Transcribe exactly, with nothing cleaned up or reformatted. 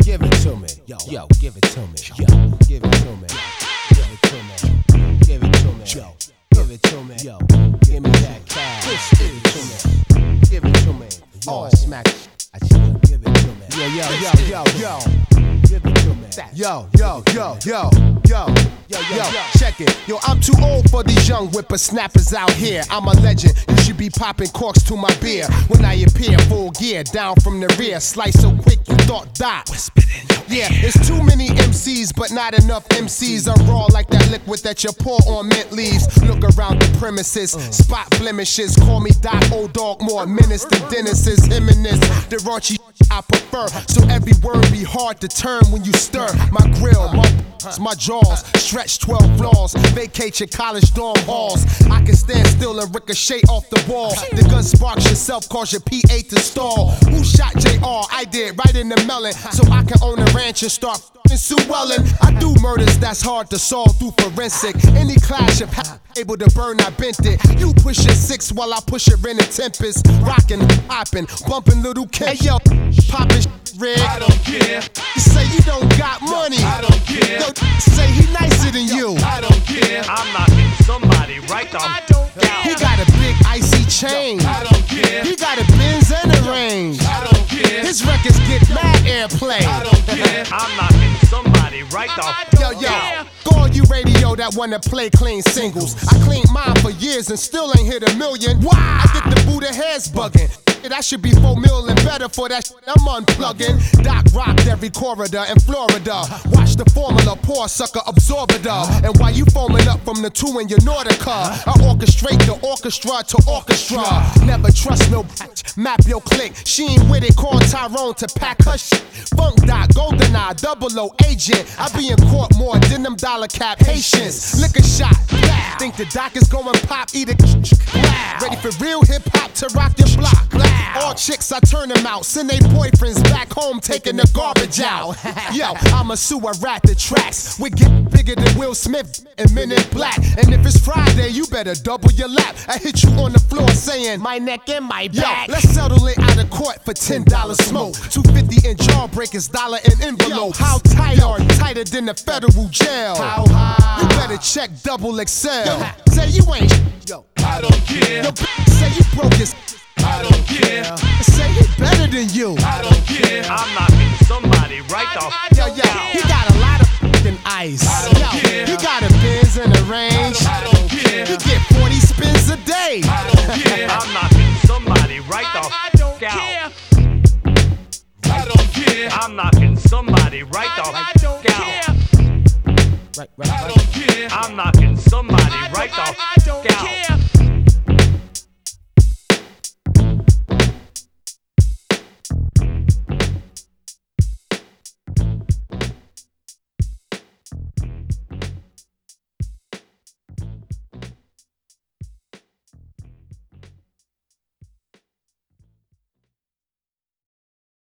Give it to me, yo, yo, give it to me, yo, give it to me, give it to me, give it to me, yo, give it to me, yo, give me that cash, give it to me, give it to me, oh, smack, I should give it to me, yo, yo, yo, yo, yo, give it to me, yo, yo, yo, yo, yo. Yo, yo, yo, check it. Yo, I'm too old for these young whippersnappers out here. I'm a legend. You should be popping corks to my beer when I appear full gear down from the rear. Slice so quick you thought that. Yeah, it's too many M Cs, but not enough M Cs. I'm raw like that liquid that you pour on mint leaves. Look around the premises, spot blemishes. Call me Doc, old dog, more menace than Dennis is him and this. The raunchy I prefer, so every word be hard to turn when you stir. My grill, my my jaws, stretch twelve flaws, vacate your college dorm halls. I can stand still and ricochet off the wall. The gun sparks yourself, cause your P A to stall. Who shot J R? I did, right in the melon, so I can own a ranch and start f***ing Sue Ellen. I do murders that's hard to solve through forensic. Any clash of ha- able to burn, I bent it. You push your six while I push it in a tempest. Rockin', hoppin', bumpin' little Kim. Hey yo, poppin' rig. I don't care. You say you don't got money. I don't care. Yo, say he nicer than you. I don't care. I'm knocking somebody right the I don't care. He got a big icy chain. I don't care. He got a Benz and a range. I don't care. His records get mad airplay. I don't care. I'm knocking somebody right the Yo, yo, go on you radio that wanna play clean singles. I cleaned mine for years and still ain't hit a million. Why? I get the Buddha heads bugging. That should be four mil and better for that shit I'm unplugging. Doc rocked every corridor in Florida. Watch the formula pour, sucker, absorb it up. And while you foaming up from the two in your Nordica, I orchestrate the orchestra to orchestra. Never trust no bitch, map your click. She ain't with it, call Tyrone to pack her shit. Funk Doc, Golden Eye, Double O agent. I be in court more than them dollar cap patience. Lick a shot, blah. Think the Doc is going pop, eat it, blah. Ready for real hip hop to rock your block. All chicks, I turn them out. Send they boyfriends back home taking the garbage out. Yo, I'm a sewer rat the tracks. We get bigger than Will Smith and Men in Black. And if it's Friday, you better double your lap. I hit you on the floor saying, my neck and my back. Yo, let's settle it out of court for ten dollars smoke. two fifty in jawbreakers, dollar in envelope. Yo, how tight are you? Tighter than the federal jail. How high? You better check double X L. Yo, say you ain't. Yo, I don't care. Yo, say you broke his. I don't care. Say he better than you. I don't care. I'm knocking somebody right the Yo, yo, he got a lot of f***ing ice. I don't Yo, care. he got a Benz and a range. I don't care. He get forty spins a day. I don't care. I'm knocking somebody right the I don't out. care. I don't care. I'm knocking somebody right the